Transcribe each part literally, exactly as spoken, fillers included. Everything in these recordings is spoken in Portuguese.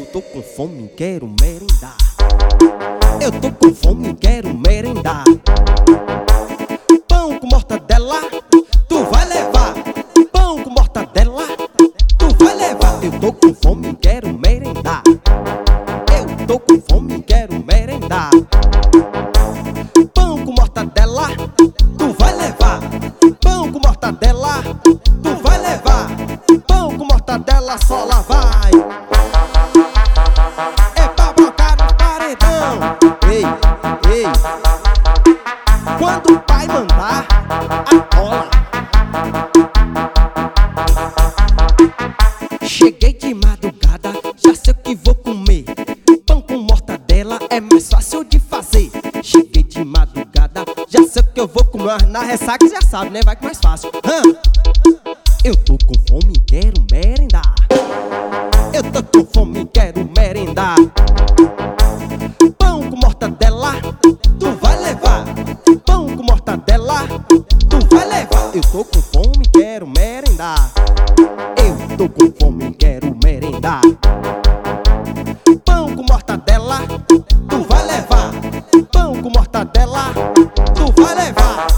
tô com fome, quero merendar. Eu tô com fome, quero merendar. Pão com mortadela, tu vai levar. Pão com mortadela, tu vai levar. Eu tô com fome, quero merendar. Eu tô com fome, quero merendar. Pão com mortadela, tu vai levar. Pão com mortadela, tu vai levar. Pão com mortadela, só lá vai. É pra brocar no paredão. Ei, ei. Quando o pai mandar, atola. Cheguei de madrugada, já sei o que vou comer. Pão com mortadela é mais fácil de fazer. Cheguei de madrugada, já sei o que eu vou comer. Na ressaca já sabe, né? Vai que mais fácil. Hum. Eu tô com fome, quero merendar. Eu tô com fome, quero merendar. Pão com mortadela, tu vai levar. Pão com mortadela, tu vai levar. Eu tô com fome, quero merendar. Eu tô com fome, quero merendar. Pão com mortadela, tu vai levar. Pão com mortadela, tu vai levar.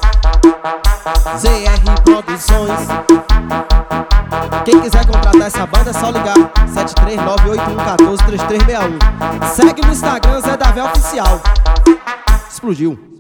Z R Produções. Quem quiser contratar essa banda é só ligar sete três nove oito um um quatro três três seis um. Segue no Instagram Zé Davé Oficial. Explodiu.